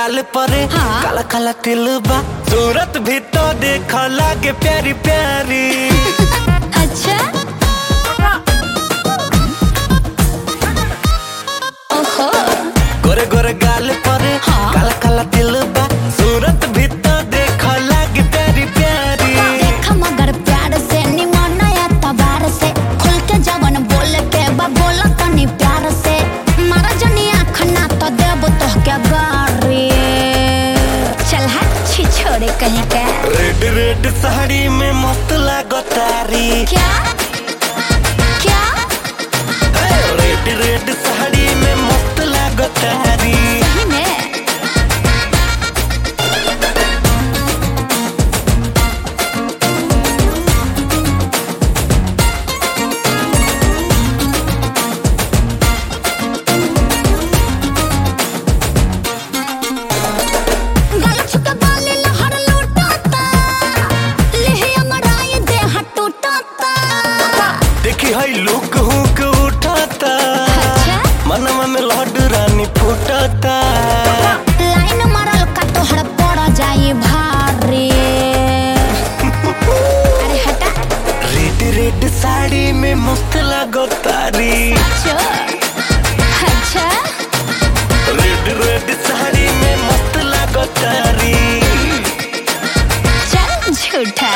गाल पर हाँ। काला काला तिल बा, सूरत भी तो देख लागे प्यारी प्यारी। अच्छा ओहो गोरे गोरे गाल पर हाँ। काला काला तिल बा, सूरत भी तो देख लागे प्यारी प्यारी। देख मगर प्यार से निमन या तबार से खुल के जवन बोले के बा बोला तनी प्यार से। मारा जनी आँख ना तो देबो तो क्या गारी। चल हट छी छोड़े कहीं के। रेड रेड साड़ी में मस्त लागो तारी। क्या क्या रेड रेड साड़ी में मस्त लागो तारी। सही में देखी है लुक हुक उठाता, अच्छा? मनवा में लड्डू रानी फूटता। लाइन मारल का तोहर पड़ जाई भारी। अरे हटा। रेड रेड साड़ी में मस्त लागो तारी। अच्छा अच्छा रेड रेड साड़ी में मस्त लागो तारी। चल झूठा।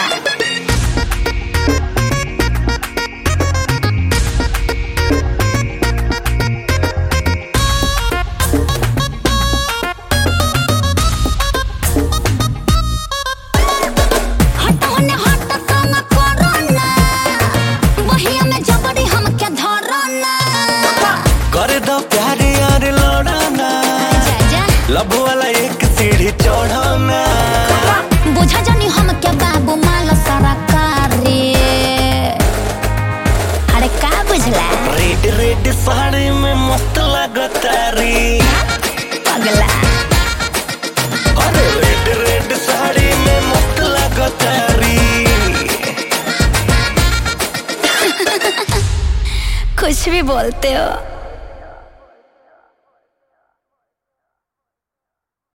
कर दो प्यार यार लौड़ाना, लब वाला एक सीढ़ी चढ़ाना। बुझा जानी हम क्या बाबू माला सारा कारी। अरे का बुझला? रेड रेड साड़ी में मस्त लागो तारी। पगला अरे रेड रेड साड़ी में मस्त लागो तारी। कुछ भी बोलते हो।